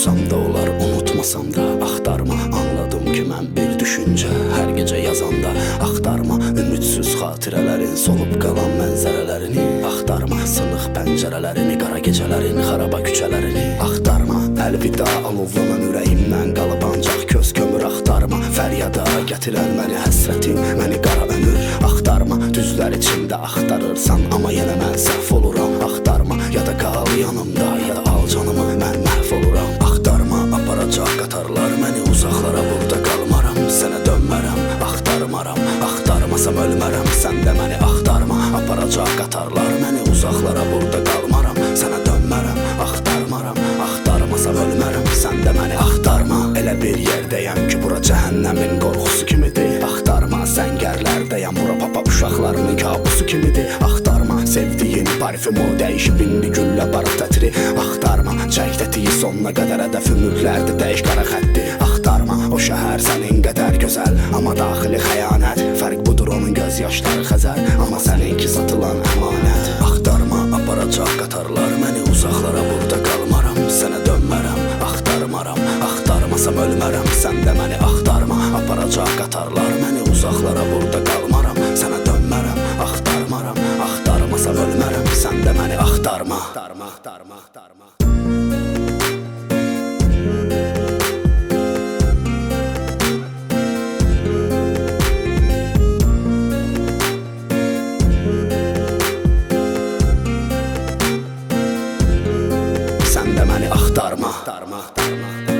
unutsam da olar, unutmasam da axtarma. Anladım ki mən bir düşüncə, hər gecə yazanda axtarma. Ümidsiz xatirələrin, solub qalan mənzərələrini axtarma. Sınıq pəncərələrini, qara gecələrin, xaraba küçələrini axtarma. Əlvida alovlanan ürəyimdən qalıb ancaq köz kömür axtarma. Fəryada gətirən məni həsrətin, məni qara ömür axtarma. Düzlər içində axtarırsan, amma yenə mən səhv oluram. Axtarma, ya da qal yanımda, ya da al canımı, mən məhv oluram. Axtarma, aparacaq qatarlar məni uzaqlara, burada qalmaram. Sənə dönmərəm, axtarmaram. Axtarmasam ölmərəm, sən də məni axtarma. Aparacaq qatarlar məni uzaqlara, burada qalmaram. Sənə dönmərəm, axtarmaram. Axtarmasam ölmərəm, sən də məni axtarma. Elə bir yerdəyəm ki, bura cəhənnəmin qorxusu kimidir. Axtarma, səngərlərdəyəm, bura papa uşaqlarının kabusu kimidir. Axtarma, sevdiyin parfüm o dəyişib indi güllə barat ətri. Axtarma, çək tətiyi sonuna qədər hədəf ümidlərdə dəyiş qara xətti. Axtarma, o şəhər sənin qədər gözəl, amma daxili xəyanət. Fərq budur, onun göz yaşları xəzər, amma səninki satılan əmanət. Axtarma, aparacaq qatarlar məni uzaqlara, burada qalmaram. Sənə dönmərəm, axtarmaram. Axtarmasam ölmərəm, sən də məni axtarma. Aparacaq qatarlar məni uzaqlara, burada qalmaram. Sənə dönmərəm, axtarmaram. Axtarmasam ölmərəm, sən də məni axtarma. Axtarma, axtarma, axtarma. Sən də məni axtarma. Axtarma, axtarma.